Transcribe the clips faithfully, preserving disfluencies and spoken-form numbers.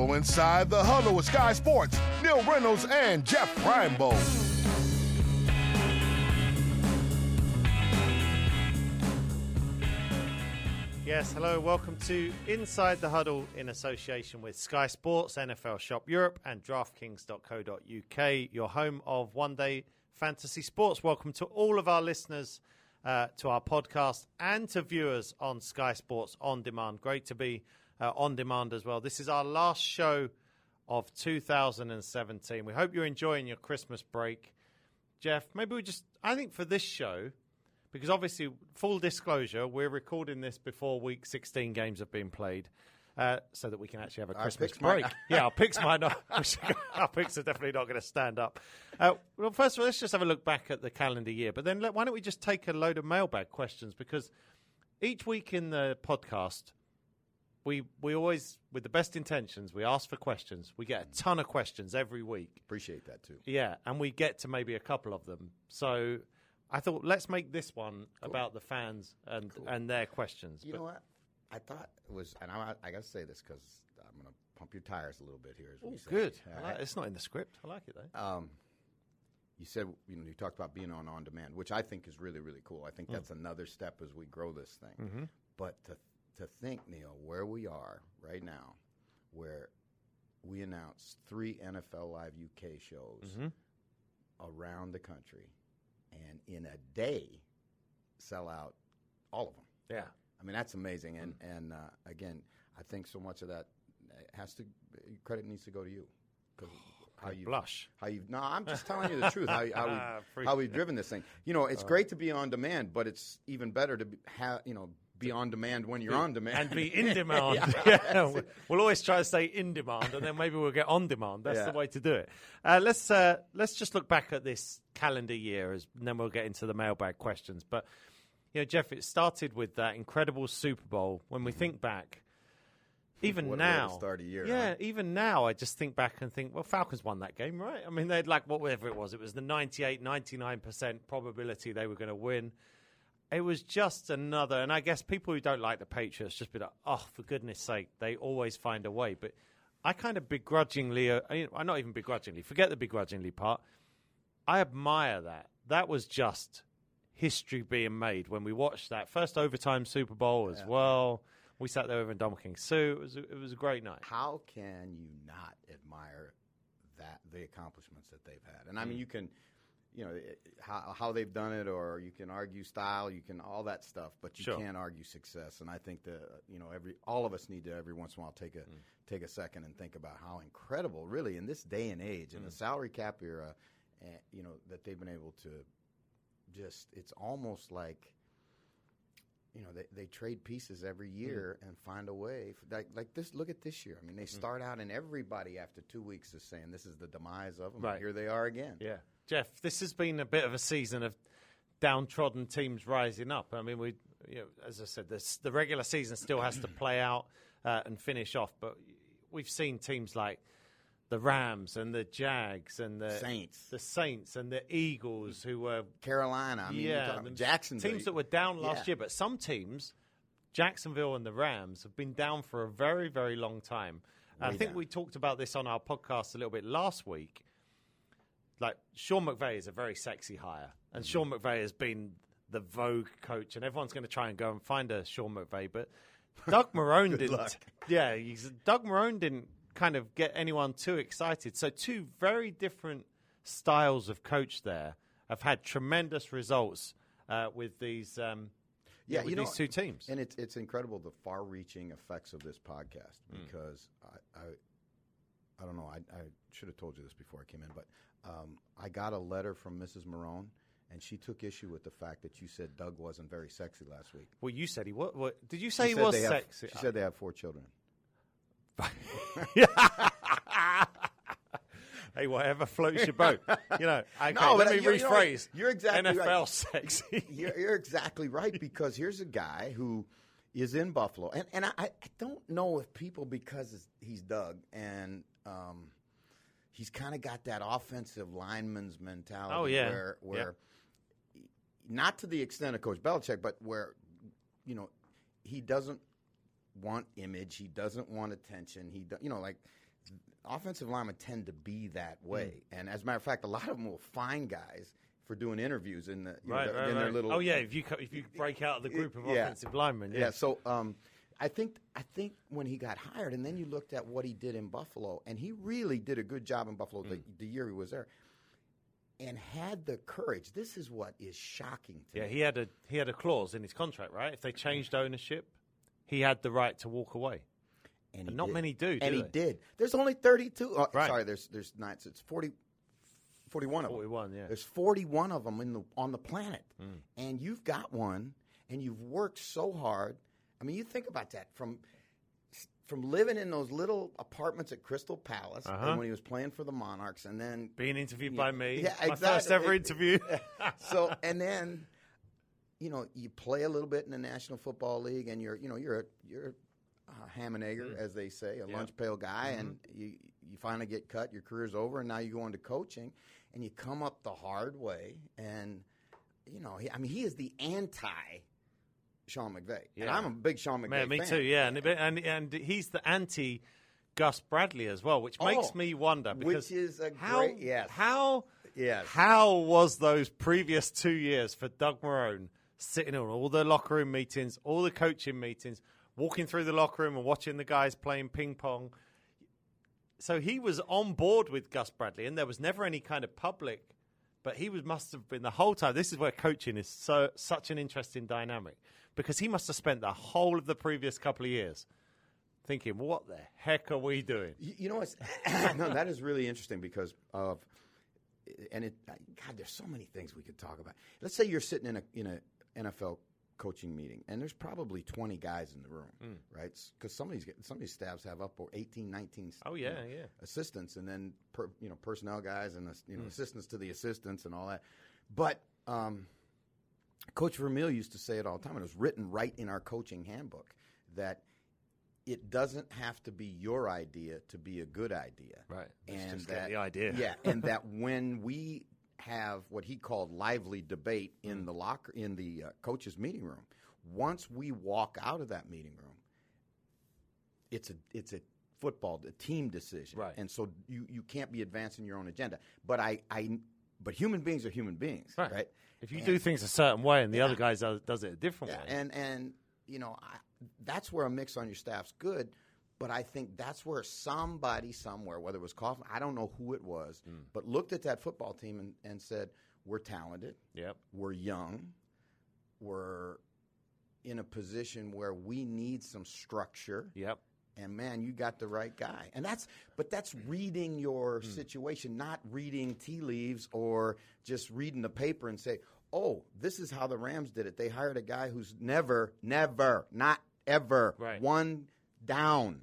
Now inside the huddle with Sky Sports, Neil Reynolds and Jeff Reinebold. Yes, hello, welcome to Inside the Huddle in association with Sky Sports, N F L Shop Europe and DraftKings dot co dot U K, your home of one-day fantasy sports. Welcome to all of our listeners uh, to our podcast and to viewers on Sky Sports On Demand. Great to be uh, on demand as well. This is our last show of two thousand seventeen. We hope you're enjoying your Christmas break. Jeff, maybe we just, I think for this show, because obviously, full disclosure, we're recording this before Week sixteen games have been played, uh, so that we can actually have a Christmas break. Might... yeah, our picks might not. Our picks are definitely not going to stand up. Uh, well, first of all, let's just have a look back at the calendar year. But then, let, why don't we just take a load of mailbag questions? Because each week in the podcast, we we always, with the best intentions, we ask for questions. We get a ton of questions every week. Appreciate that too. Yeah, and we get to maybe a couple of them. So I thought, let's make this one cool. about the fans and, cool. and their questions. You but, know what? I thought it was, and I, I got to say this because I'm going to pump your tires a little bit here. As we ooh, say. Good. Uh, I like, it's not in the script. I like it, though. Um, you said, you know, you talked about being on on demand, which I think is really, really cool. I think mm. that's another step as we grow this thing. Mm-hmm. But to, to think, Neil, where we are right now, where we announced three N F L Live U K shows mm-hmm. around the country, and in a day, sell out all of them. Yeah. I mean, that's amazing. And, mm. and uh, again, I think so much of that has to, credit needs to go to you. Cause how you blush. How you, no, I'm just telling you the truth, how, how, we, how we've driven this thing. You know, it's uh, great to be on demand, but it's even better to be, have, you know, be on demand when you're be, on demand. And be in demand. yeah. yeah. We'll always try to stay in demand, and then maybe we'll get on demand. That's yeah. the way to do it. Uh, let's uh, let's just look back at this calendar year, as, and then we'll get into the mailbag questions. But, you know, Jeff, it started with that incredible Super Bowl. When we mm-hmm. think back, even what now, a way to start a year, yeah, huh? even now, I just think back and think, well, Falcons won that game, right? I mean, they'd like whatever it was. It was the ninety-eight, ninety-nine percent probability they were going to win. It was just another, and I guess people who don't like the Patriots just be like, oh, for goodness sake, they always find a way. But I kind of begrudgingly, uh, I'm not even begrudgingly, forget the begrudgingly part. I admire that. That was just history being made when we watched that first overtime Super Bowl as yeah. well. We sat there with Ndamukong Suh. It was a, it was a great night. How can you not admire that the accomplishments that they've had? And I mean, you can, you know, how how they've done it, or you can argue style, you can all that stuff, but you sure. can't argue success. And I think that you know, every all of us need to every once in a while take a mm. take a second and think about how incredible, really, in this day and age, in mm. the salary cap era, uh, you know, that they've been able to just. It's almost like, you know, they, they trade pieces every year mm. and find a way. For, like, like this, look at this year. I mean, they start mm. out and everybody after two weeks is saying this is the demise of them. Right. And here they are again. Yeah. Jeff, this has been a bit of a season of downtrodden teams rising up. I mean, we, you know, as I said, this, the regular season still has to play out uh, and finish off, but we've seen teams like the Rams and the Jags and the Saints, the Saints and the Eagles, who were Carolina, I mean, yeah, Jacksonville, teams that were down last yeah. year. But some teams, Jacksonville and the Rams, have been down for a very, very long time. I think down. we talked about this on our podcast a little bit last week. Like, Sean McVay is a very sexy hire, and mm-hmm. Sean McVay has been the Vogue coach, and everyone's going to try and go and find a Sean McVay, but Doug Marrone didn't. Luck. Yeah, he's, Doug Marrone didn't kind of get anyone too excited. So two very different styles of coach there have had tremendous results uh, with these. Um, yeah, yeah, with you know, these two teams, and it's it's incredible the far-reaching effects of this podcast because mm. I, I I don't know I I should have told you this before I came in, but. Um, I got a letter from Missus Marrone, and she took issue with the fact that you said Doug wasn't very sexy last week. Well, you said he was. What, did you say she he was have, sexy? She said they have four children. Hey, whatever floats your boat. You know, okay, no, let but, me you, rephrase. You know, you're exactly N F L right. sexy. You're, you're exactly right, because here's a guy who is in Buffalo. And, and I, I don't know if people, because he's Doug, and um, – he's kind of got that offensive lineman's mentality. Oh, yeah. Where, where yeah. not to the extent of Coach Belichick, but where, you know, he doesn't want image. He doesn't want attention. He, do, you know, like offensive linemen tend to be that way. Mm. And as a matter of fact, a lot of them will find guys for doing interviews in the you right, know, the, right, in right. their little. Oh yeah, if you if you break out of the group of yeah. offensive linemen, yeah. yeah so um, I think I think when he got hired, and then you looked at what he did in Buffalo, and he really did a good job in Buffalo mm. the, the year he was there, and had the courage. This is what is shocking to yeah, me. Yeah, he had a he had a clause in his contract, right? If they changed ownership, he had the right to walk away. And, and not did. many do, do and they? he did. There's only thirty-two. Oh, right. Sorry, there's there's nine. So it's forty, forty-one of them. forty-one, yeah. There's forty-one of them in the on the planet, mm. and you've got one, and you've worked so hard. I mean, you think about that from from living in those little apartments at Crystal Palace, uh-huh. and when he was playing for the Monarchs, and then being interviewed you by know, me, yeah, my exactly. first ever interview. So, and then, you know, you play a little bit in the National Football League, and you're, you know, you're a, you're a ham and egger, mm. as they say, a yeah. lunch pail guy, mm-hmm. and you you finally get cut, your career's over, and now you go into coaching, and you come up the hard way, and you know, he, I mean, he is the anti Sean McVay, yeah. and I'm a big Sean McVay Man, me fan. too, yeah, and and and he's the anti Gus Bradley as well, which makes oh, me wonder because which is a how great yes, how yes. how was those previous two years for Doug Marrone sitting in all the locker room meetings, all the coaching meetings, walking through the locker room and watching the guys playing ping pong. So he was on board with Gus Bradley, and there was never any kind of public, but he was must have been the whole time. This is where coaching is so such an interesting dynamic, because he must have spent the whole of the previous couple of years thinking, what the heck are we doing? You, you know what's no, that is really interesting because of, and it, God, there's so many things we could talk about. Let's say you're sitting in a in a N F L coaching meeting, and there's probably twenty guys in the room, mm. right? Because some of these some of these staffs have up or eighteen, nineteen oh yeah, you know, yeah assistants, and then per, you know personnel guys and you know mm. assistants to the assistants and all that. But um, Coach Vermeil used to say it all the time, and it was written right in our coaching handbook that it doesn't have to be your idea to be a good idea, right? And just that get the idea, yeah, and that when we have what he called lively debate in the locker in the uh, coaches' meeting room. Once we walk out of that meeting room, it's a it's a football a team decision, right? And so you, you can't be advancing your own agenda. But I, I but human beings are human beings, right? right? If you and, do things a certain way and the yeah. other guy does, does it a different yeah, way, and and you know I, that's where a mix on your staff's good. But I think that's where somebody somewhere, whether it was Kaufman, I don't know who it was, mm. but looked at that football team and, and said, we're talented. Yep. We're young. We're in a position where we need some structure. Yep. And, man, you got the right guy. And that's but that's reading your mm. situation, not reading tea leaves or just reading the paper and say, oh, this is how the Rams did it. They hired a guy who's never, never, not ever right. one down.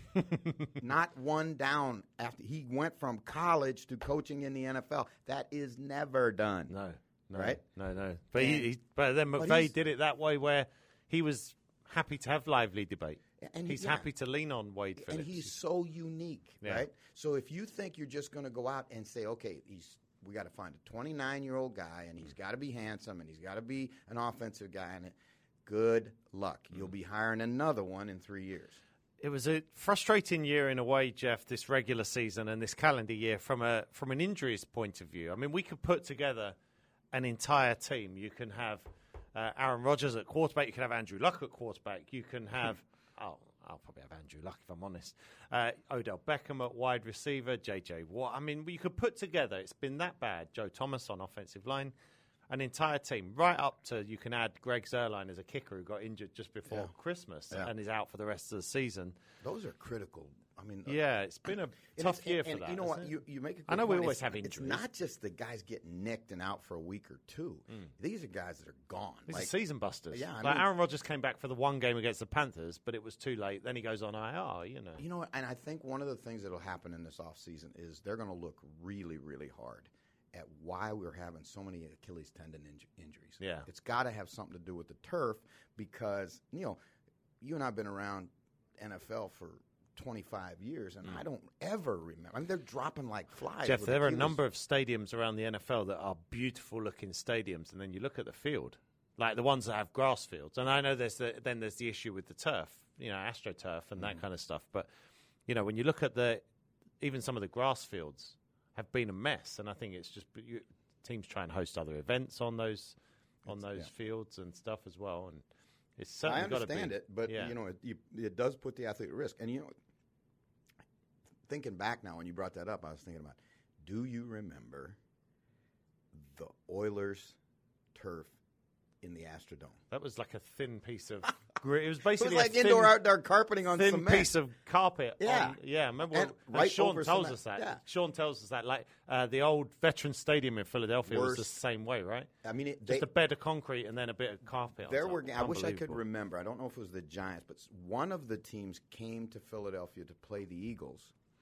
Not one down after he went from college to coaching in the N F L. That is never done. No, no, right? No, no. But and, he, he, but then McVay did it that way, where he was happy to have lively debate. And he's yeah. happy to lean on Wade Phillips. And he's so unique, yeah. right? So if you think you're just going to go out and say, okay, he's we got to find a twenty-nine-year-old guy, and he's got to be handsome, and he's got to be an offensive guy, and good luck. Mm. You'll be hiring another one in three years. It was a frustrating year in a way, Jeff, this regular season and this calendar year from a from an injuries point of view. I mean, we could put together an entire team. You can have uh, Aaron Rodgers at quarterback. You can have Andrew Luck at quarterback. You can have, oh, I'll probably have Andrew Luck if I'm honest. Uh, Odell Beckham at wide receiver. J J Watt. I mean, you could put together, it's been that bad. Joe Thomas on offensive line. An entire team, right up to you can add Greg Zuerlein as a kicker who got injured just before yeah. Christmas yeah. and is out for the rest of the season. Those are critical. I mean, yeah, it's been a tough year and, for that. You know what? It? You, you make a good I know point. we always it's, have injuries. It's not just the guys getting nicked and out for a week or two. Mm. These are guys that are gone. These like, are season busters. Yeah, I like mean, Aaron Rodgers came back for the one game against the Panthers, but it was too late. Then he goes on I R, you know. You know what? And I think one of the things that will happen in this offseason is they're going to look really, really hard at why we're having so many Achilles tendon inj- injuries. Yeah. It's got to have something to do with the turf because, you know, you and I have been around N F L for twenty-five years, and mm. I don't ever remember. I mean, they're dropping like flies. Jeff, there Achilles. are a number of stadiums around the N F L that are beautiful-looking stadiums, and then you look at the field, like the ones that have grass fields. And I know there's the, then there's the issue with the turf, you know, AstroTurf and mm. that kind of stuff. But, you know, when you look at the even some of the grass fields have been a mess. And I think it's just you, teams try and host other events on those on It's, those yeah. fields and stuff as well. And it's I certainly got to be. understand it, but yeah. you know, it, you, it does put the athlete at risk. And you know, thinking back now, when you brought that up, I was thinking about, do you remember the Oilers turf in the Astrodome? That was like a thin piece of. gri- It was basically it was like a thin, indoor outdoor carpeting on thin cement. piece of carpet. Yeah. on, yeah. Remember, And when, right Sean over tells cement. us that. Yeah. Sean tells us that. Like uh, the old Veterans Stadium in Philadelphia was Worse. the same way, right? I mean, it, Just they, a bed of concrete and then a bit of carpet. on there top. were. I wish I could Unbelievable. remember. I don't know if it was the Giants, but one of the teams came to Philadelphia to play the Eagles,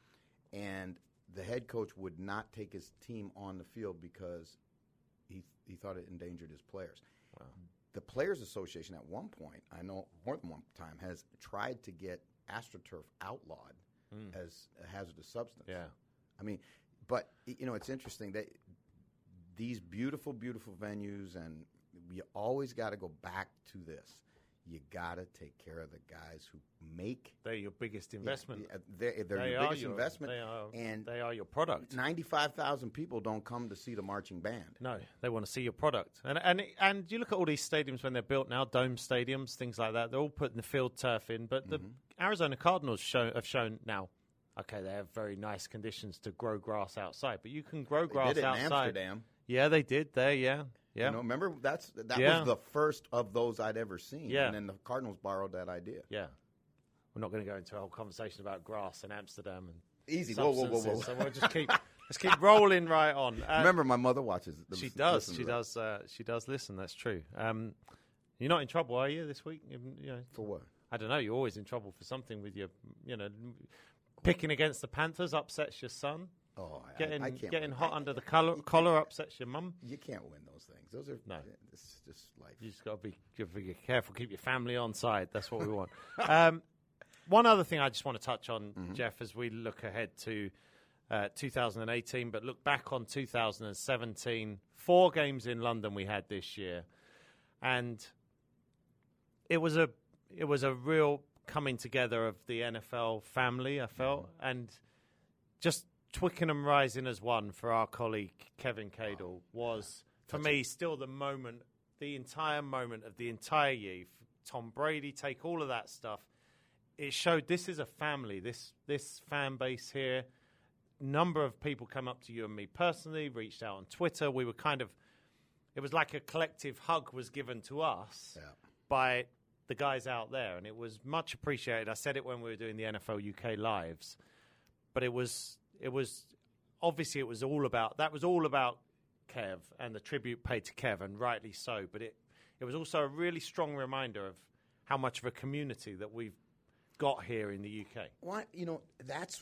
and the head coach would not take his team on the field because he he thought it endangered his players. Wow. The Players Association at one point, I know more than one time, has tried to get AstroTurf outlawed Mm. as a hazardous substance. Yeah. I mean, but you know, it's interesting that these beautiful, beautiful venues, and you always got to go back to this. You got to take care of the guys who make. They're your biggest investment. Yeah, they're they're They your are biggest your- investment, They are, and they are your product. ninety-five thousand people don't come to see the marching band. No, they want to see your product. And and and you look at all these stadiums when they're built now, dome stadiums, things like that. They're all putting the field turf in. But the Mm-hmm. Arizona Cardinals show, have shown now, okay, they have very nice conditions to grow grass outside. But you can grow They grass did it in outside. Amsterdam. Yeah, they did there. Yeah, yeah, You know, remember that's that Yeah. was the first of those I'd ever seen. Yeah. And then the Cardinals borrowed that idea. yeah. We're not going to go into a whole conversation about grass in Amsterdam and Easy. Whoa, whoa, whoa, whoa. substances, So we'll just keep let's keep rolling right on. Uh, Remember, my mother watches. the- She does. listens She to that. does. Uh, she does listen. That's true. Um, you're not in trouble, are you, this week? You you know, For what? I don't know. You're always in trouble for something with your, you know, picking against the Panthers upsets your son. Oh, I, Getting I, I can't getting win. hot I- under the collar, collar upsets your mum. You can't win those things. Those are No. It's just life. You just got to be, you gotta be careful. Keep your family on side. That's what we want. um, one other thing I just want to touch on, Mm-hmm. Jeff, as we look ahead to uh, two thousand eighteen, but look back on two thousand seventeen. Four games in London we had this year, and it was a it was a real coming together of the N F L family. I felt, Mm-hmm. and just Twickenham rising as one for our colleague Kevin Cadle was for me still the moment, the entire moment of the entire year. Tom Brady, take all of that stuff. It showed this is a family. This this fan base here. Number of people come up to you and me personally, reached out on Twitter. We were kind of, it was like a collective hug was given to us Yeah. by the guys out there, and it was much appreciated. I said it when we were doing the N F L U K lives, but it was it was obviously it was all about that was all about Kev and the tribute paid to Kev, and rightly so. But it it was also a really strong reminder of how much of a community that we've got here in the U K. Why? You know, that's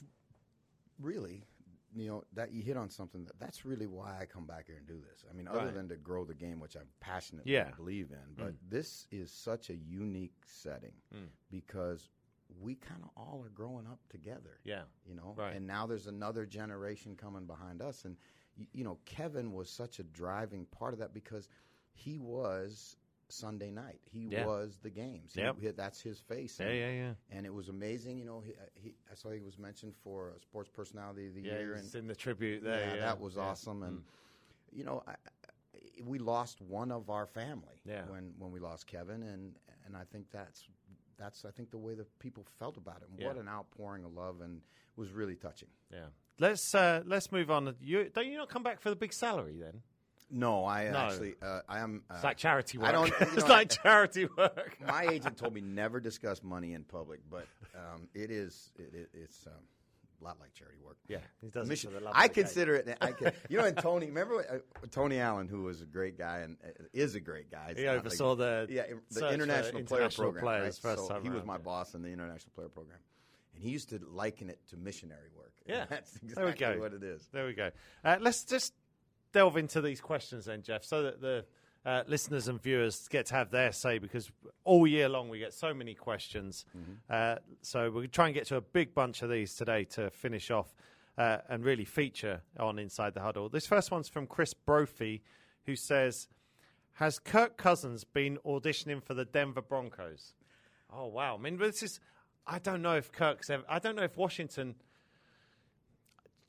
really, you know, that you hit on something. That, that's really why I come back here and do this. I mean, other Right. than to grow the game, which I passionately Yeah. believe in, but this is such a unique setting because we kind of all are growing up together. Yeah. You know, Right. and now there's another generation coming behind us, and y- you know, Kevin was such a driving part of that because he was Sunday night. He Yeah. was the games. He- Yep. he- that's his face. Yeah, and, yeah, yeah. and it was amazing. You know, he, uh, he I saw he was mentioned for Sports Personality of the Yeah, Year, it's and in the tribute there. yeah, Yeah, that was yeah. awesome. And you know, I, I, we lost one of our family Yeah. when when we lost Kevin, and and I think that's that's I think the way that people felt about it. And Yeah. what an outpouring of love, and it was really touching. Yeah. Let's uh, let's move on. You don't you not come back for the big salary then? No, I No. actually uh, I am. Uh, It's like charity work. I don't. You it's know, like charity work. my agent told me never discuss money in public, but um, it is it, it, it's um, a lot like charity work. Yeah, he does it Mission- for the love I of the game. consider it. I can, you know, and Tony. Remember uh, Tony Allen, who was a great guy and uh, is a great guy. It's He not oversaw like- the yeah the search for international player international program. players right? first so time he was around, my yeah. boss in the international player program, and he used to liken it to missionary work. And Yeah, that's there we exactly go. what it is. There we go. Uh, let's just delve into these questions then, Jeff, so that the uh, listeners and viewers get to have their say, because all year long we get so many questions. Mm-hmm. Uh, so we'll try and get to a big bunch of these today to finish off uh, and really feature on Inside the Huddle. This first one's from Chris Brophy, who says, has Kirk Cousins been auditioning for the Denver Broncos? Oh, wow. I mean, this is, I don't know if Kirk's ever, I don't know if Washington,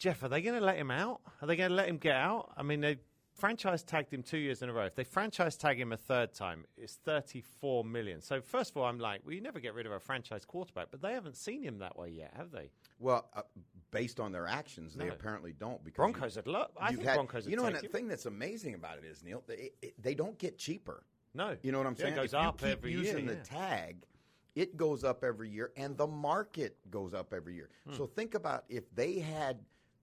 Jeff, are they going to let him out? Are they going to let him get out? I mean, they franchise tagged him two years in a row. If they franchise tag him a third time, it's thirty-four million dollars. So first of all, I'm like, well, you never get rid of a franchise quarterback, but they haven't seen him that way yet, have they? Well, uh, based on their actions, they No. apparently don't. Because Broncos you, would love. I you've think had- Broncos would You know, and take the him. thing that's amazing about it is, Neil, they, it, they don't get cheaper. No. You know what I'm Yeah, it saying? goes if you up keep every using year, the yeah. tag, it goes up every year, and the market goes up every year. Hmm. So think about if they had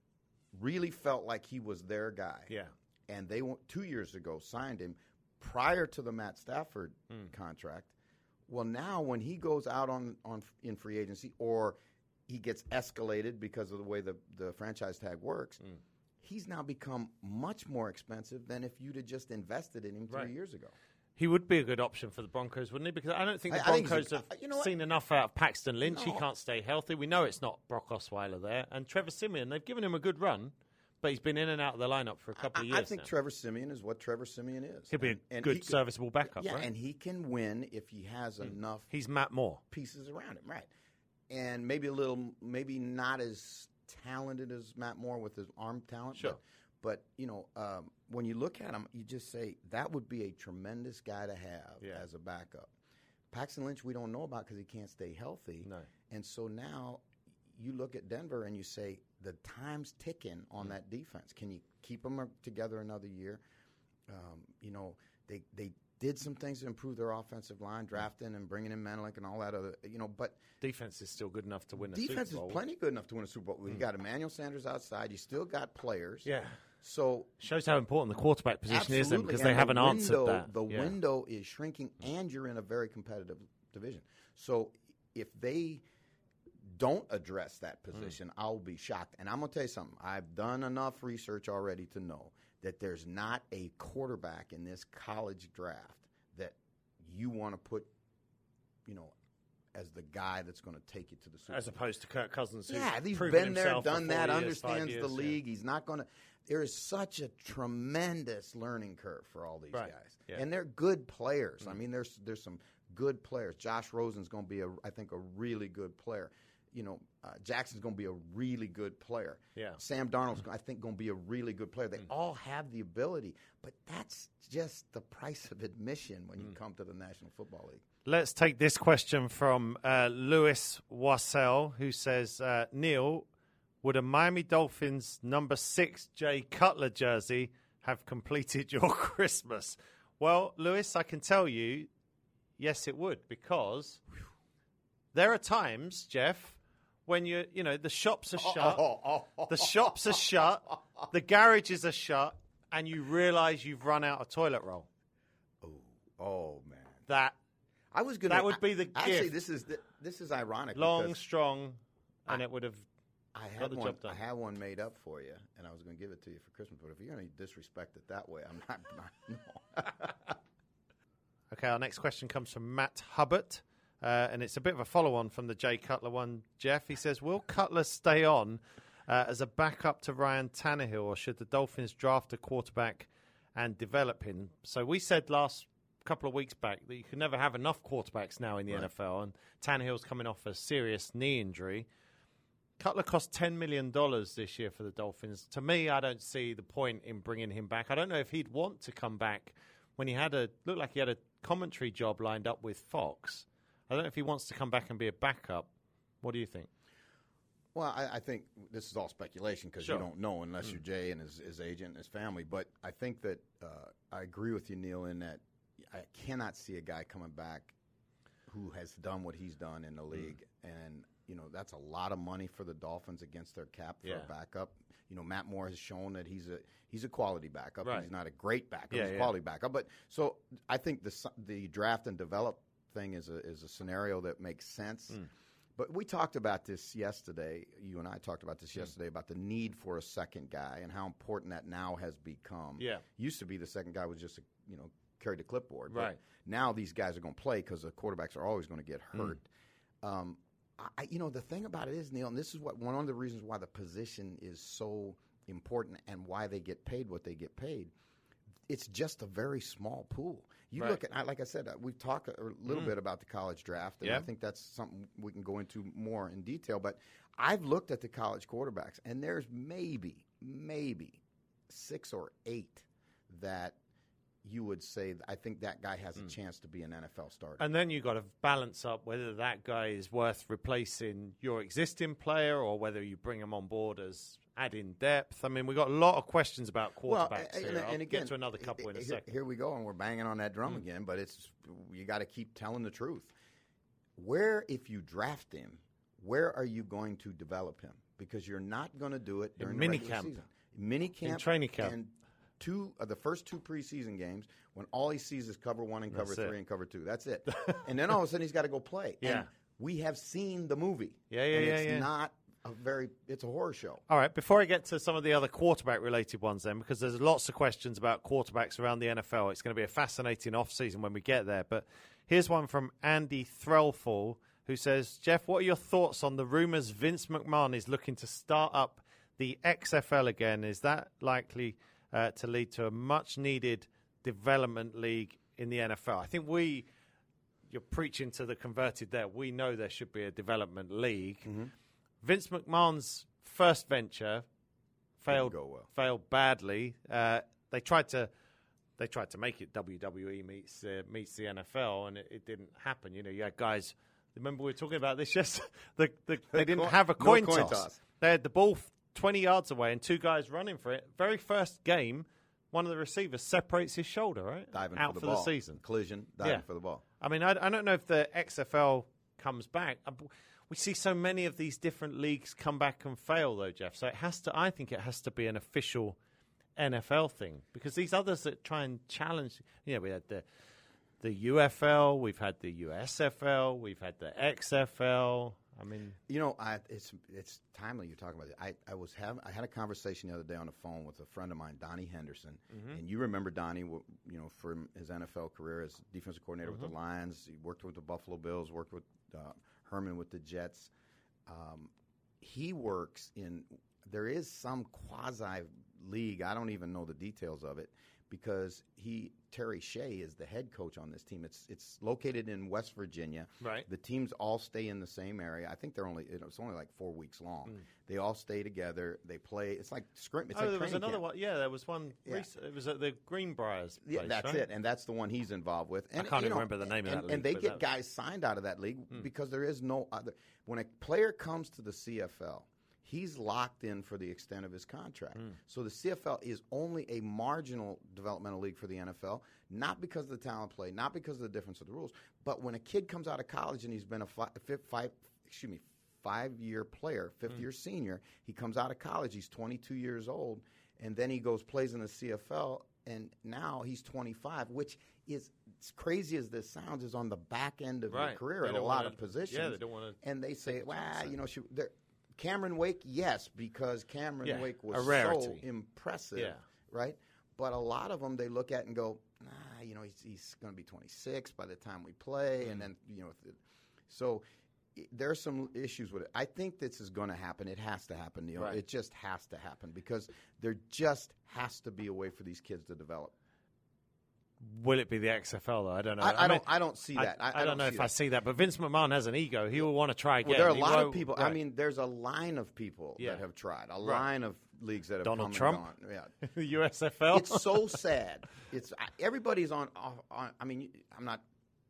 really felt like he was their guy. Yeah. And they went, two years ago signed him prior to the Matt Stafford Hmm. contract. Well, now when he goes out on, on in free agency or he gets escalated because of the way the, the franchise tag works, Hmm. he's now become much more expensive than if you'd have just invested in him three Right. years ago. He would be a good option for the Broncos, wouldn't he? Because I don't think the I- I think he's Broncos a- have you know what? seen enough out of Paxton Lynch. He No. can't stay healthy. We know it's not Brock Osweiler there. And Trevor Siemian, they've given him a good run, but he's been in and out of the lineup for a couple of I, years I think now. Trevor Siemian is what Trevor Siemian is. He'll be a And- and good, he could- serviceable backup, Yeah, right? and he can win if he has enough He's Matt Moore. pieces around him, right? And maybe a little, maybe not as talented as Matt Moore with his arm talent. Sure. But, but you know, um, when you look at him, you just say that would be a tremendous guy to have Yeah. as a backup. Paxton Lynch, we don't know about because he can't stay healthy. No. And so now you look at Denver and you say the time's ticking on that defense. Can you keep them together another year? Um, you know, they they did some things to improve their offensive line, drafting and bringing in Menelik and all that other, you know, but Defense is still good enough to win a defense Super Bowl. is plenty good enough to win a Super Bowl. You got Emmanuel Sanders outside. You still got players. Yeah. So Shows how important the quarterback position is then absolutely, because and they the haven't answered window- that. The Yeah. window is shrinking, and you're in a very competitive division. So if they don't address that position, I'll be shocked. And I'm going to tell you something. I've done enough research already to know that there's not a quarterback in this college draft that you want to put, you know, as the guy that's going to take you to the Super Bowl. As opposed to Kirk Cousins, who's Yeah, he's proven been there, himself for done four that, years, five understands years, the yeah. league. He's not going to. There is such a tremendous learning curve for all these Right, guys, yeah. and they're good players. I mean, there's there's some good players. Josh Rosen's going to be, a, I think, a really good player. You know, uh, Jackson's going to be a really good player. Yeah. Sam Darnold's, I think, going to be a really good player. They all have the ability, but that's just the price of admission when you come to the National Football League. Let's take this question from uh, Louis Wassell, who says, uh, Neil, would a Miami Dolphins number six Jay Cutler jersey have completed your Christmas? Well, Louis, I can tell you, yes, it would, because there are times, Jeff, when you you know the shops are shut, Oh, oh, oh. the shops are shut, the garages are shut, and you realise you've run out of toilet roll. Oh, oh man. That I was gonna. That would be the actually. gift. This is this is ironic. long, because strong, and it would have. I got had the one. job done. I had one made up for you, and I was going to give it to you for Christmas. But if you're going to disrespect it that way, I'm not. not no. Okay, our next question comes from Matt Hubbard, uh, and it's a bit of a follow-on from the Jay Cutler one, Jeff. He says, will Cutler stay on uh, as a backup to Ryan Tannehill, or should the Dolphins draft a quarterback and develop him? So we said last couple of weeks back that you can never have enough quarterbacks now in the Right. N F L, and Tannehill's coming off a serious knee injury. Cutler cost ten million dollars this year for the Dolphins. To me, I don't see the point in bringing him back. I don't know if he'd want to come back when he had a looked like he had a commentary job lined up with Fox. I don't know if he wants to come back and be a backup. What do you think? Well, I, I think this is all speculation because Sure. you don't know unless you're Jay and his, his agent and his family. But I think that uh, I agree with you, Neil, in that I cannot see a guy coming back who has done what he's done in the league. And, you know, that's a lot of money for the Dolphins against their cap for Yeah. a backup. You know, Matt Moore has shown that he's a he's a quality backup. Right. He's not a great backup. Yeah, he's a yeah. quality backup. But so I think the s- the draft and develop thing is a is a scenario that makes sense. Mm. But we talked about this yesterday. You and I talked about Mm. this yesterday about the need for a second guy and how important that now has become. Yeah. Used to be the second guy was just a, you know carried the clipboard. Right. But now these guys are going to play because the quarterbacks are always going to get hurt. Um, I, you know, the thing about it is, Neil, and this is what one of the reasons why the position is so important and why they get paid what they get paid. it's just a very small pool. You Right. look at, like I said, uh, we've talked a little mm. bit about the college draft, and yep. I think that's something we can go into more in detail. But I've looked at the college quarterbacks, and there's maybe, maybe six or eight that you would say, I think that guy has a mm. chance to be an N F L starter. And then you've got to balance up whether that guy is worth replacing your existing player or whether you bring him on board as adding depth. I mean, we've got a lot of questions about quarterbacks well, and, here. I'll and again, get to another couple in a here, second. Here we go, and we're banging on that drum mm. again, but it's you got to keep telling the truth. Where, if you draft him, where are you going to develop him? Because you're not going to do it during in the mini regular camp. season. Mini camp. In training camp. And two of the first two preseason games when all he sees is cover one and cover That's three it. and cover two. That's it. And then all of a sudden he's got to go play. Yeah. And we have seen the movie. Yeah, yeah, and yeah. it's yeah. not a very it's a horror show. All right, before I get to some of the other quarterback related ones then, because there's lots of questions about quarterbacks around the N F L. It's going to be a fascinating offseason when we get there. But here's one from Andy Threlfall, who says, Jeff, what are your thoughts on the rumors Vince McMahon is looking to start up the X F L again? Is that likely uh, to lead to a much-needed development league in the N F L? I think we, you're preaching to the converted there. We know there should be a development league. Mm-hmm. Vince McMahon's first venture failed Didn't go well. failed badly. Uh, they tried to they tried to make it W W E meets uh, meets the N F L, and it, it didn't happen. You know, you had guys. Remember we were talking about this yesterday. the, the, they didn't have a coin, no coin toss. toss. They had the ball twenty yards away and two guys running for it. Very first game, one of the receivers separates his shoulder, right? Diving out for the for ball. the season. Collision, diving Yeah. for the ball. I mean, I, I don't know if the X F L comes back. We see so many of these different leagues come back and fail, though, Jeff. So it has to. I think it has to be an official N F L thing, because these others that try and challenge. You know, we had the the U F L, we've had the U S F L, we've had the X F L. I mean, you know, I, it's it's timely you're talking about it. I, I was having I had a conversation the other day on the phone with a friend of mine, Donnie Henderson, mm-hmm. and you remember Donnie, you know, from his N F L career as defensive coordinator mm-hmm. with the Lions. He worked with the Buffalo Bills, worked with uh, Herman with the Jets. Um, he works in. There is some quasi league. I don't even know the details of it, because he Terry Shea is the head coach on this team. It's it's located in West Virginia. Right. The teams all stay in the same area. I think they're only it's only like four weeks long. Mm. They all stay together. They play. It's like scrim. It's oh, like there was training another camp. one. Yeah, there was one. Yeah. Recent, it was at the Greenbriers. Yeah, place, that's right? it, and that's the one he's involved with. And, I can't you even know, remember the name of and, that league. And they but get that- guys signed out of that league Mm. because there is no other. When a player comes to the C F L, he's locked in for the extent of his contract. Mm. So the C F L is only a marginal developmental league for the N F L, not because of the talent play, not because of the difference of the rules, but when a kid comes out of college and he's been a five, five excuse me, five-year player, fifth-year mm. senior, he comes out of college, he's twenty-two years old, and then he goes plays in the C F L, and now he's twenty-five, which is, as crazy as this sounds, is on the back end of right. your career They at a don't lot wanna, of positions. Yeah, they don't want to. And they say, well, you know, she, Cameron Wake, yes, because Cameron yeah, Wake a was rarity. so impressive, Yeah. right? But a lot of them, they look at and go, nah, you know, he's, he's going to be twenty-six by the time we play, Mm. and then, you know, so i- there's some issues with it. I think this is going to happen. It has to happen, Neil. Right. It just has to happen, because there just has to be a way for these kids to develop. Will it be the X F L though? I don't know. I, I, mean, don't. I don't see I, that. I, I, don't, don't know see if that. I see that, but Vince McMahon has an ego. He will want to try again. Well, there are a He lot of won't- people. right. I mean, there's a line of people Yeah. that have tried. A Right. line of leagues that have Donald come Trump? and gone. Yeah. the U S F L. It's so sad. It's I- everybody's on, on. I mean, I'm not.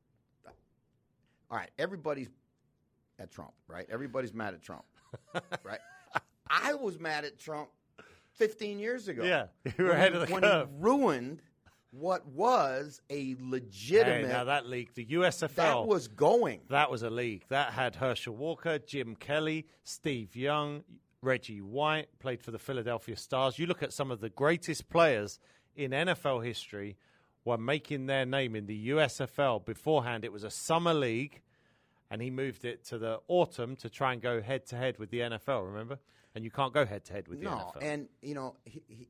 All right, everybody's at Trump, right? Everybody's mad at Trump, right? I was mad at Trump fifteen years ago. Yeah, you were when ahead he- of the when curve. he ruined what was a legitimate. Hey, now that league, the U S F L, that was going. that was a league that had Herschel Walker, Jim Kelly, Steve Young, Reggie White, played for the Philadelphia Stars. You look at some of the greatest players in N F L history were making their name in the U S F L. Beforehand, it was a summer league, and he moved it to the autumn to try and go head-to-head with the N F L, remember? And you can't go head-to-head with the no, N F L. and you know, he, he,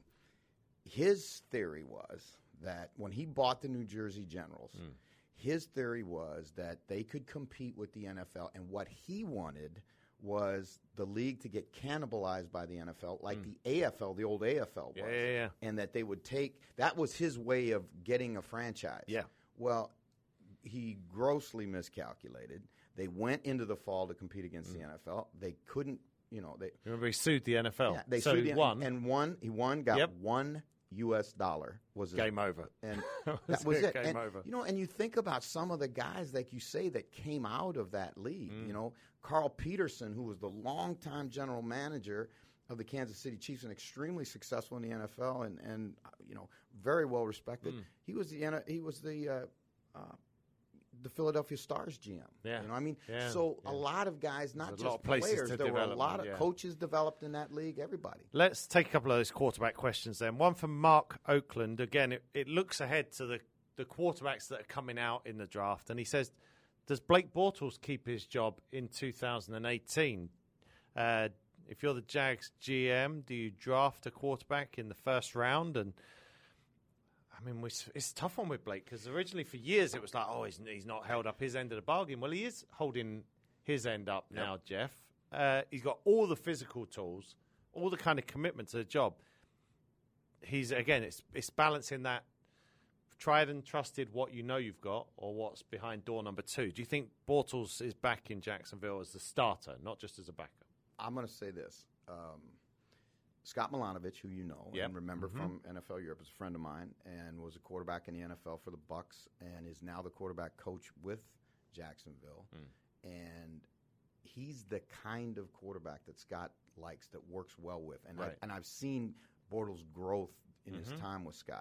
his theory was that when he bought the New Jersey Generals, Mm. his theory was that they could compete with the N F L, and what he wanted was the league to get cannibalized by the N F L, like mm. the A F L, the old A F L was. Yeah, yeah, yeah. And that they would take – that was his way of getting a franchise. Yeah. Well, he grossly miscalculated. They went into the fall to compete against mm. the N F L. They couldn't – you know, they – Remember, he sued the N F L. Yeah, they so sued he the, won. And won. He won, got yep. one U S dollar. Was game it, over. And that was it. Game and, over. You know, and you think about some of the guys, like you say, that came out of that league. Mm. You know, Carl Peterson, who was the longtime general manager of the Kansas City Chiefs and extremely successful in the N F L and, and you know, very well respected. Mm. He was the he was the uh, uh, the Philadelphia Stars G M. Yeah. You know, I mean, yeah. so yeah. a lot of guys, not There's just players. There were a lot of yeah. coaches developed in that league. Everybody. Let's take a couple of those quarterback questions then. One from Mark Oakland. Again, it, it looks ahead to the the quarterbacks that are coming out in the draft, and he says, "Does Blake Bortles keep his job in two thousand eighteen? Uh, if you're the Jags G M, do you draft a quarterback in the first round?" And I mean, it's a tough one with Blake because originally for years it was like, oh, he's, he's not held up his end of the bargain. Well, he is holding his end up now, yep. Jeff. Uh, he's got all the physical tools, all the kind of commitment to the job. He's, again, it's it's balancing that tried and trusted what you know you've got or what's behind door number two. Do you think Bortles is back in Jacksonville as the starter, not just as a backup? I'm going to say this. Um, Scott Milanovich, who you know yep. and remember mm-hmm. from N F L Europe, is a friend of mine and was a quarterback in the N F L for the Bucs and is now the quarterback coach with Jacksonville. Mm. And he's the kind of quarterback that Scott likes, that works well with. And, right. I, and I've seen Bortles' growth in mm-hmm. his time with Scott.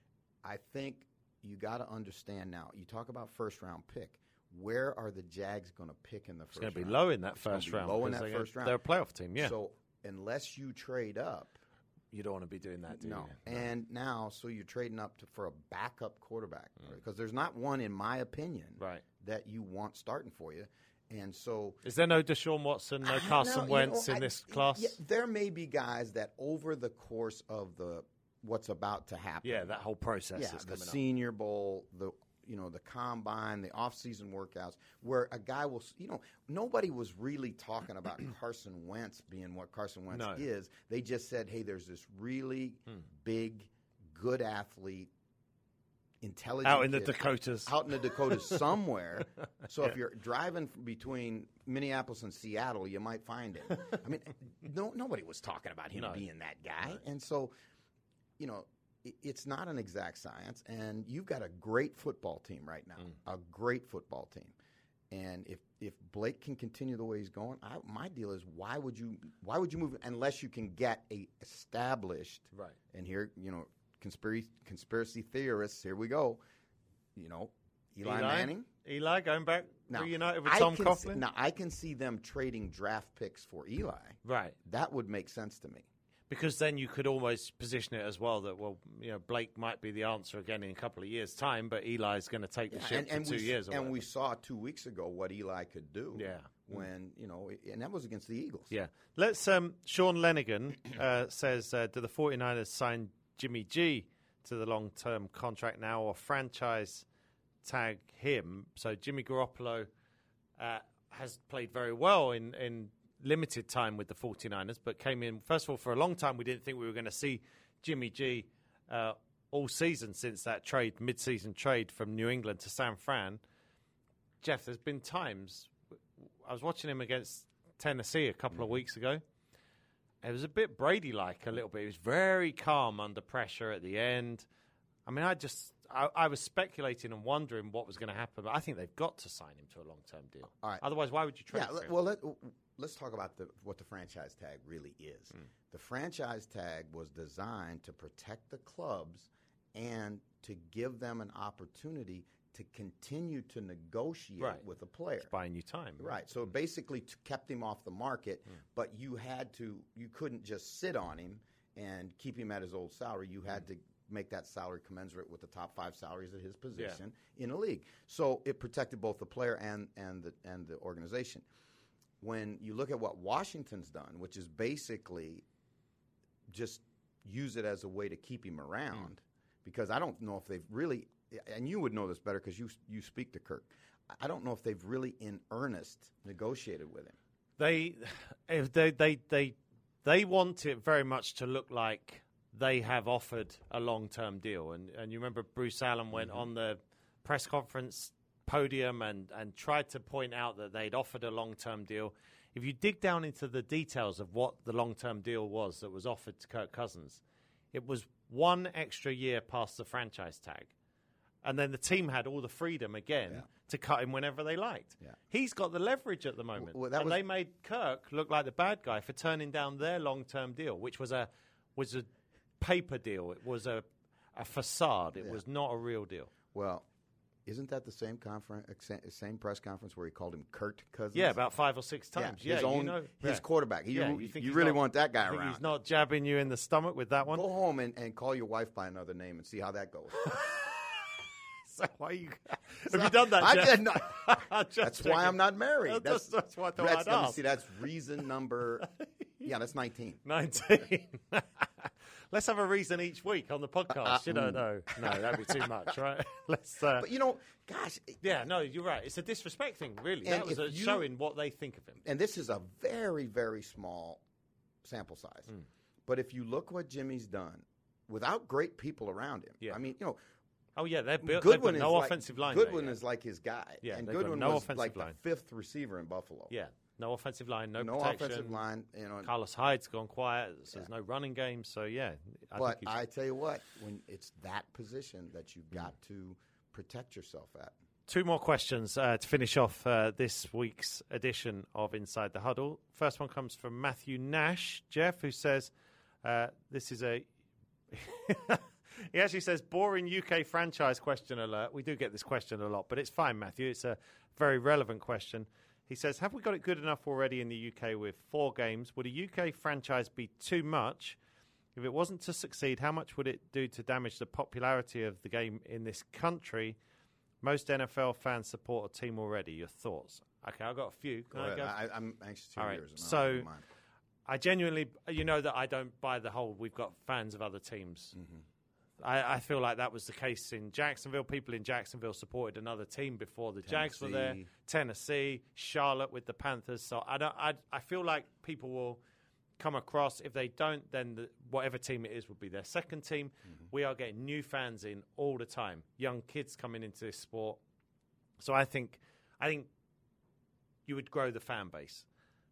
I think you got to understand now, you talk about first-round pick. Where are the Jags going to pick in the first round? It's going to be low in that it's first round. Low in that first round. They're a playoff team, yeah. So unless you trade up, you don't want to be doing that, do no. you? No. And now, so you're trading up to, for a backup quarterback because mm. there's not one, in my opinion, right. that you want starting for you. And so, is there no Deshaun Watson, no Carson no, Wentz you know, in I, this class? Yeah, there may be guys that over the course of the what's about to happen, yeah, that whole process, yeah, is the coming Senior Bowl, the you know the combine, the off-season workouts, where a guy will, you know, nobody was really talking about Carson Wentz being what Carson Wentz no. is. They just said, hey, there's this really hmm. big, good athlete. Intelligent out in the kid, Dakotas, out in the Dakotas somewhere. So yeah. if you're driving between Minneapolis and Seattle, you might find him. I mean, no, nobody was talking about him no. being that guy, no. and so, you know, it, it's not an exact science. And you've got a great football team right now, mm. a great football team. And if if Blake can continue the way he's going, I, my deal is why would you why would you move unless you can get a established right? And here, you know. Conspiracy, conspiracy theorists, here we go. You know, Eli, Eli Manning. Eli going back now, reunited with I Tom can Coughlin. See, now, I can see them trading draft picks for Eli. Right. That would make sense to me. Because then you could almost position it as well that, well, you know, Blake might be the answer again in a couple of years' time, but Eli's going to take the yeah, ship and, and for two we, years. Or and whatever. we saw two weeks ago what Eli could do. Yeah. When, you know, and that was against the Eagles. Yeah. Let's, um, Sean Lenigan uh, says, uh, do the 49ers sign Jimmy G to the long-term contract now or franchise tag him? So Jimmy Garoppolo uh, has played very well in, in limited time with the 49ers, but came in, first of all, for a long time we didn't think we were going to see Jimmy G uh, all season since that trade, mid-season trade from New England to San Fran. Jeff, there's been times, I was watching him against Tennessee a couple of weeks ago. It was a bit Brady-like a little bit. He was very calm under pressure at the end. I mean, I just, I, I was speculating and wondering what was going to happen, but I think they've got to sign him to a long-term deal. All right. Otherwise, why would you trade yeah, for him? Well, let, let's talk about the, what the franchise tag really is. Mm. The franchise tag was designed to protect the clubs and to give them an opportunity to continue to negotiate right. with a player. It's buying you time. Right. right. So mm. basically t- kept him off the market, mm. but you had to, you couldn't just sit on him and keep him at his old salary. You had mm. to make that salary commensurate with the top five salaries at his position yeah. in a league. So it protected both the player and, and, the, and the organization. When you look at what Washington's done, which is basically just use it as a way to keep him around, mm. because I don't know if they've really – and you would know this better because you you speak to Kirk. I don't know if they've really in earnest negotiated with him. They, if they, they, they, they want it very much to look like they have offered a long-term deal. And and you remember Bruce Allen went mm-hmm. on the press conference podium and, and tried to point out that they'd offered a long-term deal. If you dig down into the details of what the long-term deal was that was offered to Kirk Cousins, it was one extra year past the franchise tag. And then the team had all the freedom again yeah. to cut him whenever they liked. Yeah. He's got the leverage at the moment. Well, that and was... they made Kirk look like the bad guy for turning down their long-term deal, which was a was a paper deal. It was a, a facade. It yeah. was not a real deal. Well, isn't that the same conference, same press conference where he called him Kurt Cousins? Yeah, about five or six times. Yeah, his yeah, own, you know, his yeah. quarterback. He, yeah, you, you, you really not, want that guy think around. He's not jabbing you in the stomach with that one. Go home and, and call your wife by another name and see how that goes. So why you have you done that? I Jeff? did not. That's checking. Why I'm not married. That's, that's, that's why I thought that's, I'd ask. See, that's reason number. Yeah, that's nineteen. Nineteen. Let's have a reason each week on the podcast. Uh, you know, no, no, that'd be too much, right? Let's. Uh, but you know, gosh. Yeah, no, you're right. It's a disrespect thing, really. That was a you, showing what they think of him. And this is a very, very small sample size. Mm. But if you look what Jimmy's done, without great people around him, yeah. I mean, you know. Oh yeah, they're built. Goodwin they've got no like, offensive line. Goodwin there, yeah. is like his guy. Yeah, and Goodwin no was like line. the fifth receiver in Buffalo. Yeah, no offensive line, no, no protection. offensive line. You know, Carlos Hyde's gone quiet. So yeah. There's no running game. So yeah, I but think I tell you what, when it's that position that you've got mm. to protect yourself at. Two more questions uh, to finish off uh, this week's edition of Inside the Huddle. First one comes from Matthew Nash, Jeff, who says, uh, "This is a." He actually says, boring U K franchise question alert. We do get this question a lot, but it's fine, Matthew. It's a very relevant question. He says, have we got it good enough already in the U K with four games? Would a U K franchise be too much? If it wasn't to succeed, how much would it do to damage the popularity of the game in this country? Most N F L fans support a team already. Your thoughts? Okay, I've got a few. Can go I go? I, I'm anxious to All hear right. yours. So I genuinely, you know that I don't buy the whole we've got fans of other teams. Mm-hmm. I, I feel like that was the case in Jacksonville. People in Jacksonville supported another team before the Tennessee. Jags were there. Tennessee, Charlotte with the Panthers. So I don't. I, I feel like people will come across. If they don't, then the, whatever team it is will be their second team. Mm-hmm. We are getting new fans in all the time. Young kids coming into this sport. So I think, I think you would grow the fan base.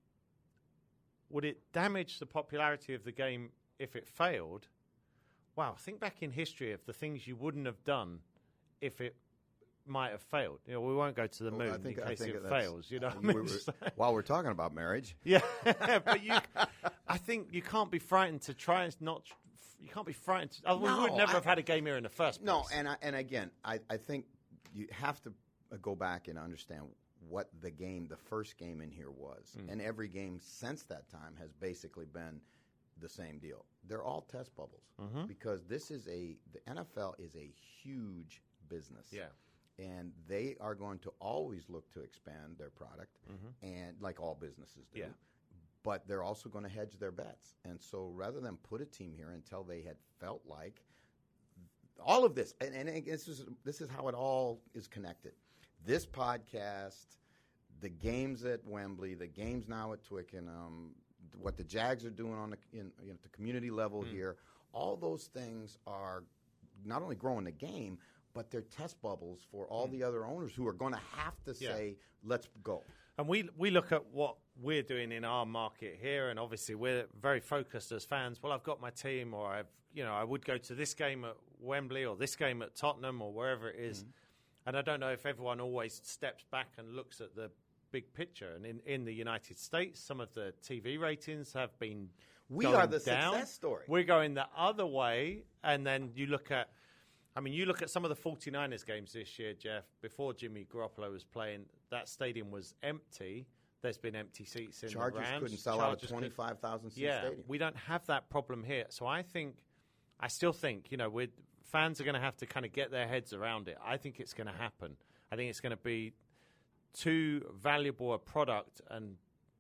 Would it damage the popularity of the game if it failed? Wow, think back in history of the things you wouldn't have done if it might have failed. You know, we won't go to the moon well, think, in case it fails. You know, uh, we were, while we're talking about marriage, yeah. But you, I think you can't be frightened to try and not. You can't be frightened. To, no, we would never I, have had a game here in the first place. No, and I, and again, I, I think you have to go back and understand what the game, the first game in here was, mm. and every game since that time has basically been the same deal. They're all test bubbles mm-hmm. because this is a the N F L is a huge business. Yeah. And they are going to always look to expand their product mm-hmm. and like all businesses do. Yeah. But they're also going to hedge their bets. And so rather than put a team here until they had felt like all of this and, and this is this is how it all is connected. This podcast, the games at Wembley, the games now at Twickenham, what the Jags are doing on the, in, you know, the community level mm. here, all those things are not only growing the game, but they're test bubbles for all mm. the other owners who are going to have to yeah. say, let's go. And we we look at what we're doing in our market here, and obviously we're very focused as fans. Well, I've got my team, or I've you know I would go to this game at Wembley or this game at Tottenham or wherever it is. Mm. And I don't know if everyone always steps back and looks at the big picture. And in, in the United States, some of the T V ratings have been we going are the down. Success story. We're going the other way. And then you look at, I mean, you look at some of the forty-niners games this year, Jeff, before Jimmy Garoppolo was playing, that stadium was empty. There's been empty seats in Chargers the Rams. couldn't sell Chargers out a twenty-five thousand seat yeah, stadium. We don't have that problem here. So I think, I still think, you know, we're, fans are going to have to kind of get their heads around it. I think it's going to happen. I think it's going to be too valuable a product and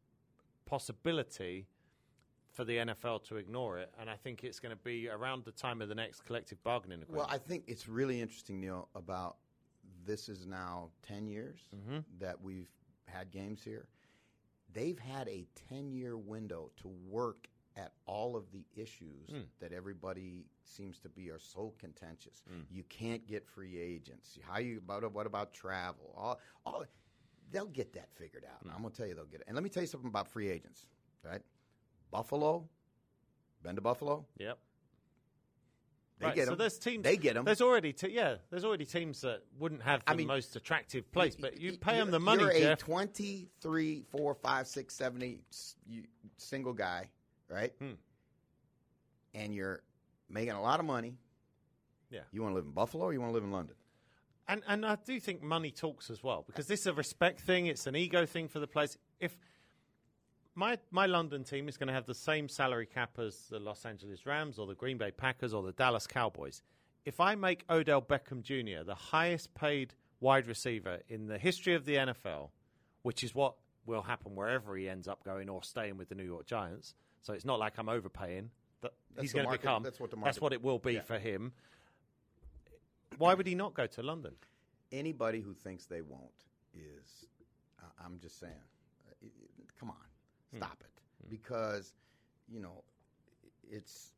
possibility for the N F L to ignore it. And I think it's going to be around the time of the next collective bargaining agreement. Well, I think it's really interesting, Neil, about this is now ten years mm-hmm. that we've had games here. they've had a ten-year window to work at all of the issues mm. that everybody seems to be are so contentious. Mm. You can't get free agents. How you about what about travel? All, all they'll get that figured out. Mm. I'm gonna tell you they'll get it. And let me tell you something about free agents. Right, Buffalo, been to Buffalo. Yep. They right, get so them. there's teams. They get them. There's already te- yeah. There's already teams that wouldn't have the I mean, most attractive place, but you pay you're, them the money. You're Jeff. a twenty-three, four, five, six, seven, eight you, single guy, right? Hmm. And you're making a lot of money. Yeah. You want to live in Buffalo or you want to live in London? And and I do think money talks as well, because this is a respect thing. It's an ego thing for the place. If my my London team is going to have the same salary cap as the Los Angeles Rams or the Green Bay Packers or the Dallas Cowboys, if I make Odell Beckham Junior the highest paid wide receiver in the history of the N F L, which is what will happen wherever he ends up going or staying with the New York Giants, so it's not like I'm overpaying. That he's going to become. That's what the market, That's what it will be yeah. for him. Why would he not go to London? Anybody who thinks they won't is, uh, I'm just saying, uh, come on, stop mm. it. Mm. Because, you know, it's,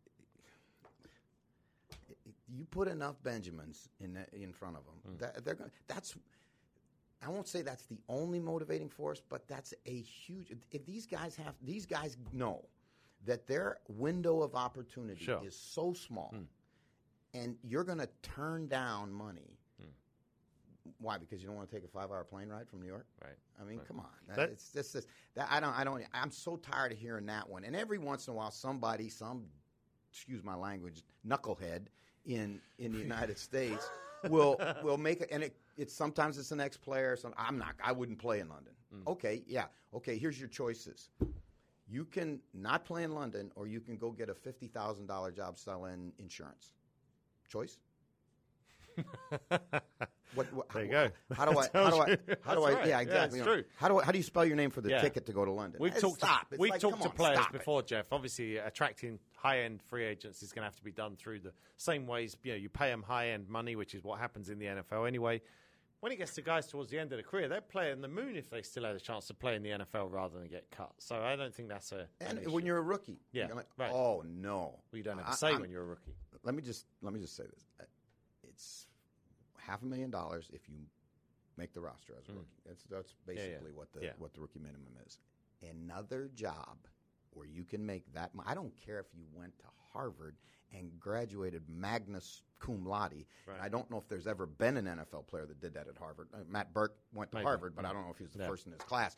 it, you put enough Benjamins in the, in front of them, mm. that, they're going that's, I won't say that's the only motivating force, but that's a huge, if these guys have, these guys know that their window of opportunity sure. is so small, mm. and you're going to turn down money. Mm. Why? Because you don't want to take a five-hour plane ride from New York? Right. I mean, right. come on. That, that, it's just this. That I don't. I don't. I'm so tired of hearing that one. And every once in a while, somebody, some, excuse my language, knucklehead in in the United States will will make it. And it, it's sometimes it's an ex-player. Some I'm not. I wouldn't play in London. Mm. Okay. Yeah. Okay. Here's your choices. You can not play in London, or you can go get a fifty thousand dollar job selling insurance. Choice. what, what, there you go. How do I? How do I? How do I? Right. Yeah, exactly. Yeah, you know, how do I, How do you spell your name for the yeah. ticket to go to London? We've Hey, talked. Stop. To, it's we've like, talked to on, players stop before, it. Jeff. Obviously, attracting high-end free agents is going to have to be done through the same ways. You know, you pay them high-end money, which is what happens in the N F L anyway. When it gets to guys towards the end of the career, they're playing the moon if they still had a chance to play in the N F L rather than get cut. So I don't think that's a. And an when issue. you're a rookie, yeah, you're like, right. oh no, well, you don't have to I, say I'm, when you're a rookie. Let me just let me just say this: it's half a million dollars if you make the roster as a mm. rookie. That's that's basically yeah, yeah. what the yeah. what the rookie minimum is. Another job where you can make that. I don't care if you went to Harvard and graduated magna cum laude. Right. I don't know if there's ever been an N F L player that did that at Harvard. Uh, Matt Burke went to Maybe. Harvard, but yeah. I don't know if he was the yeah. first in his class.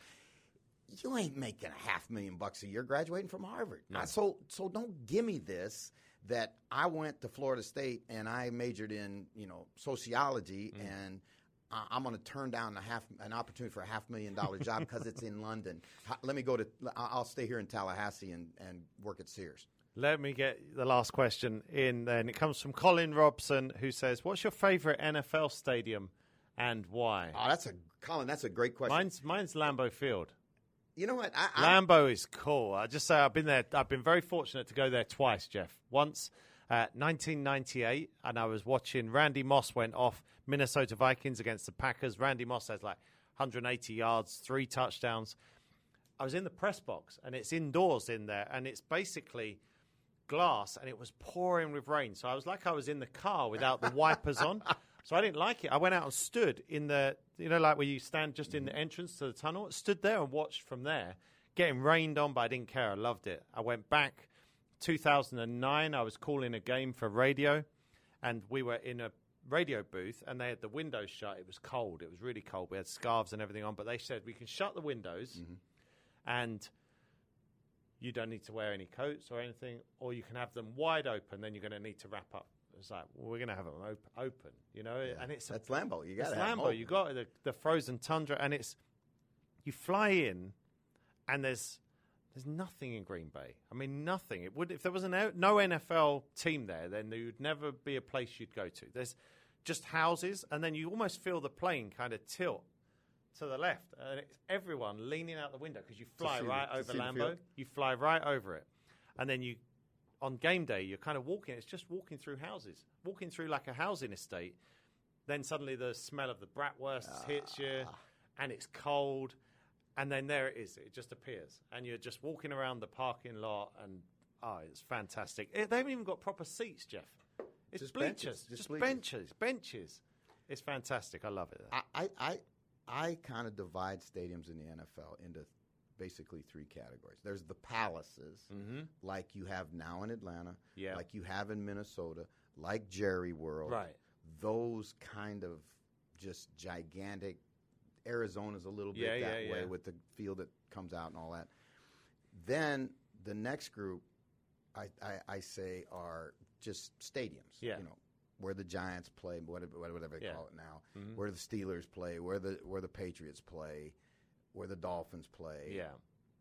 You ain't making a half million bucks a year graduating from Harvard. No. Uh, so, so don't give me this that I went to Florida State and I majored in, you know, sociology mm. and uh, I'm going to turn down a half an opportunity for a half million dollar job because it's in London. Let me go to. I'll stay here in Tallahassee and, and work at Sears. Let me get the last question in then. It comes from Colin Robson, who says, what's your favorite N F L stadium and why? Oh, that's a Colin. That's a great question. Mine's mine's Lambeau Field. You know what? I, Lambeau is cool. I just say I've been there. I've been very fortunate to go there twice, Jeff. Once, uh, nineteen ninety-eight, and I was watching Randy Moss went off Minnesota Vikings against the Packers. Randy Moss has like one hundred eighty yards, three touchdowns. I was in the press box, and it's indoors in there, and it's basically glass, and it was pouring with rain. So I was like I was in the car without the wipers on. So I didn't like it. I went out and stood in the, you know, like where you stand just in the entrance to the tunnel. Stood there and watched from there, getting rained on, but I didn't care. I loved it. I went back two thousand nine. I was calling a game for radio, and we were in a radio booth, and they had the windows shut. It was cold. It was really cold. We had scarves and everything on, but they said we can shut the windows, mm-hmm. and you don't need to wear any coats or anything, or you can have them wide open. Then you're going to need to wrap up. It's like, well, we're going to have them op- open, you know, yeah. and it's that's a, Lambeau. You got it's Lambeau. You got the, the frozen tundra, and it's you fly in, and there's there's nothing in Green Bay. I mean, nothing. It would if there was an, no N F L team there, then there would never be a place you'd go to. There's just houses, and then you almost feel the plane kind of tilt to the left, and it's everyone leaning out the window because you fly right the, over Lambeau. You fly right over it, and then you. On game day, you're kind of walking. It's just walking through houses, walking through like a housing estate. Then suddenly the smell of the bratwurst ah. hits you, and it's cold. and then there it is. It just appears, and you're just walking around the parking lot, and oh, it's fantastic. It, they haven't even got proper seats, Jeff. It's Just bleachers, benches, just, just bleachers. benches, benches. It's fantastic. I love it. I I I, I kind of divide stadiums in the N F L into basically three categories. There's the palaces, mm-hmm. like you have now in Atlanta, Yeah. like you have in Minnesota, like Jerry World. Right. Those kind of just gigantic. Arizona's a little bit Yeah, that yeah, way yeah. with the field that comes out and all that. Then the next group, I, I, I say, are just stadiums. Yeah. You know, where the Giants play, whatever, whatever they Yeah. call it now, Mhm. where the Steelers play, where the where the Patriots play, where the Dolphins play. Yeah.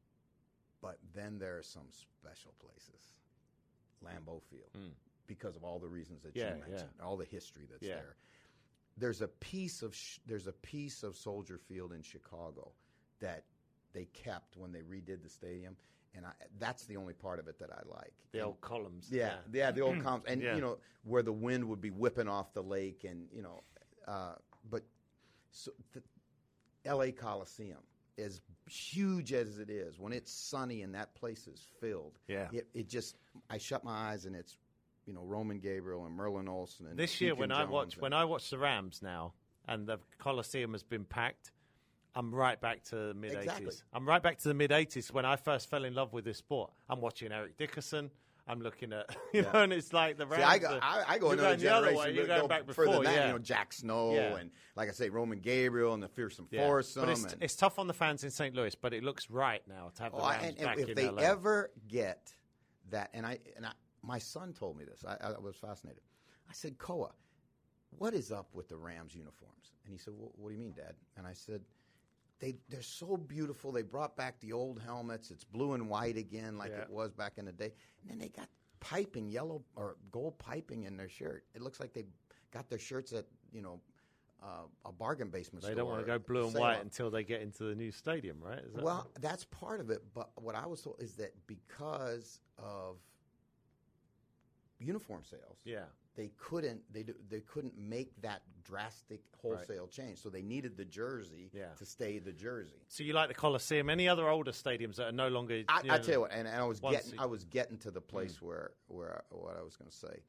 But then there are some special places, Lambeau Field, Mm. because of all the reasons that Yeah, you mentioned, yeah. all the history that's Yeah. there. There's a piece of sh- there's a piece of Soldier Field in Chicago that they kept when they redid the stadium, and I, that's the only part of it that I like. The And- old columns. yeah, yeah, the old comps, and Yeah. you know where the wind would be whipping off the lake, and you know, uh, but so the L A Coliseum, as huge as it is, when it's sunny and that place is filled, Yeah. it, it just I shut my eyes and it's you know Roman Gabriel and Merlin Olsen and This year, Deacon when I Jones watch and- when I watch the Rams now, and the Coliseum has been packed, I'm right back to the mid eighties. Exactly. I'm right back to the mid eighties when I first fell in love with this sport. I'm watching Eric Dickerson. I'm looking at you Yeah. know, and it's like the Rams. See, I go, are- I, I go you're another going the other generation. way. You're but going go back further before, than that, yeah. you know, Jack Snow Yeah. and like I say, Roman Gabriel and the Fearsome Yeah. Foursome. But it's, and, it's tough on the fans in Saint Louis, but it looks right now to have the Oh, Rams and, and back if in they L A. ever get that, and I and I, my son told me this, I, I was fascinated. I said, Koa, what is up with the Rams uniforms? And he said, well, what do you mean, Dad? And I said, they they're so beautiful. They brought back the old helmets. It's blue and white again, like Yeah. it was back in the day. And then they got piping, yellow or gold piping in their shirt. It looks like they got their shirts at you know uh, a bargain basement They store. don't want to go blue and sale white up. until they get into the new stadium, right? Is that Well, that's part of it. But what I was told is that because of uniform sales, yeah. they couldn't they do, they couldn't make that drastic wholesale change. So they needed the jersey Yeah. to stay the jersey. So you like the Coliseum? Any other older stadiums that are no longer? I, you I know, tell you what, and, and I was once getting you- I was getting to the place where where what I was going to say.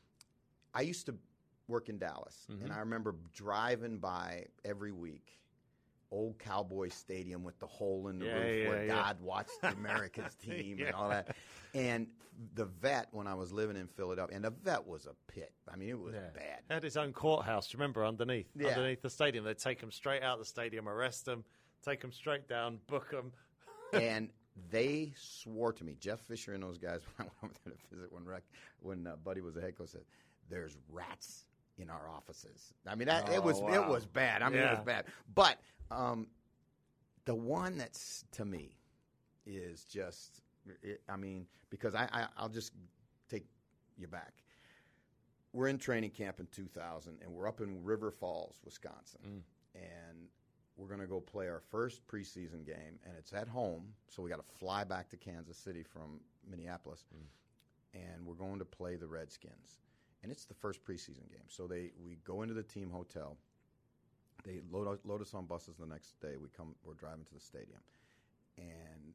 I used to work in Dallas, Mm-hmm. and I remember driving by every week. Old Cowboy Stadium with the hole in the Yeah, roof yeah, where yeah. God watched the America's team Yeah. and all that. And the Vet, when I was living in Philadelphia, and the Vet was a pit. I mean, it was Yeah. bad. Had his own courthouse. Do you remember underneath? Yeah. Underneath the stadium, they'd take them straight out of the stadium, arrest them, take them straight down, book them. And they swore to me, Jeff Fisher and those guys, when I went over there to visit when, Rec, when uh, Buddy was the head coach, said, there's rats in our offices. I mean, that, it Oh, was it wow. was bad. I mean, it Yeah. was bad. But um, the one that's, to me, is just, it, I mean, because I, I, I'll just take you back. We're in training camp in two thousand, and we're up in River Falls, Wisconsin. Mm. And we're going to go play our first preseason game, and it's at home, so we got to fly back to Kansas City from Minneapolis, Mm. and we're going to play the Redskins. And it's the first preseason game. So they we go into the team hotel. They load, us- load us on buses the next day. We come, we're driving to the stadium. And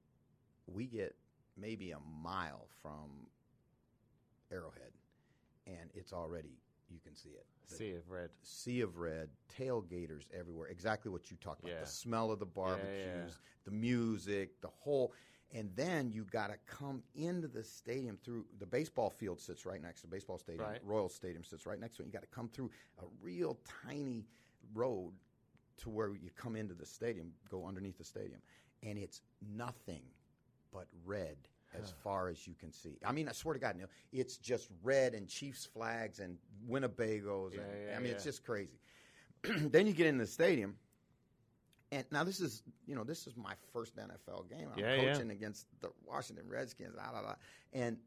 we get maybe a mile from Arrowhead, and it's already, you can see it. The Sea of red. sea of red, tailgaters everywhere. Exactly what you talked about. Yeah. The smell of the barbecues, yeah. the music, the whole. And then you got to come into the stadium through the baseball field sits right next to the baseball stadium. Right. Royal Stadium sits right next to it. You got to come through a real tiny road to where you come into the stadium, go underneath the stadium, and it's nothing but red as far as you can see. I mean, I swear to God, Neil, it's just red and Chiefs flags and Winnebagos. Yeah, and, yeah, I mean, yeah. it's just crazy. Then you get in the stadium, and now this is, you know, this is my first N F L game. I'm Yeah, yeah. coaching against the Washington Redskins, blah, blah, blah. And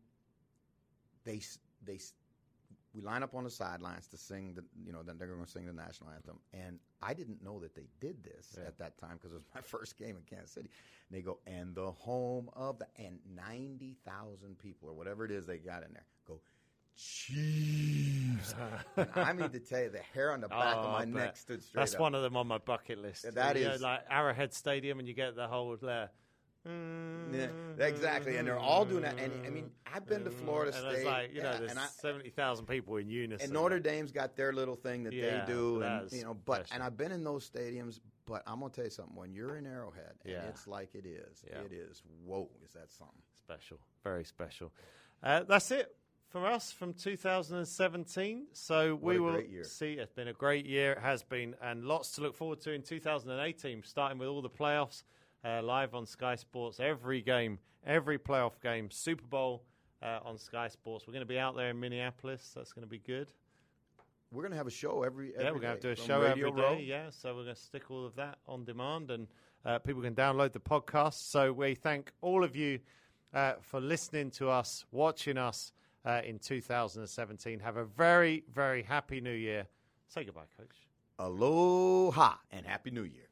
they s- they s- we line up on the sidelines to sing the, you know, then they're going to sing the national anthem. And I didn't know that they did this Yeah. at that time because it was my first game in Kansas City. And they go, and the home of the, and ninety thousand people or whatever it is they got in there go, Chiefs. And I mean to tell you, the hair on the back Oh, of my I neck bet. stood straight That's up. one of them on my bucket list. Yeah, that you is- know, like Arrowhead Stadium, and you get the whole there. Yeah, exactly, and they're all doing that. And I mean, I've been to Florida and State. It's like, you know, yeah, there's and I, seventy thousand people in unison. and Notre Dame's got their little thing that Yeah, they do, that and is you know. But special. and I've been in those stadiums. But I'm gonna tell you something. When you're in Arrowhead, Yeah. and it's like it is. Yeah. It is. Whoa, is that something? Special, very special. Uh, that's it for us from two thousand seventeen. So What we a will great year. see. It's been a great year. It has been, and lots to look forward to in two thousand eighteen, starting with all the playoffs uh, live on Sky Sports. Every game, every playoff game, Super Bowl uh, on Sky Sports. We're going to be out there in Minneapolis. That's going to be good. We're gonna have a show every. every yeah, we're going to day do a from show Radio every day. Row. Yeah, so we're going to stick all of that on demand, and uh, people can download the podcast. So we thank all of you uh, for listening to us, watching us uh, in two thousand seventeen. Have a very, very happy New Year. Say goodbye, Coach. Aloha and Happy New Year.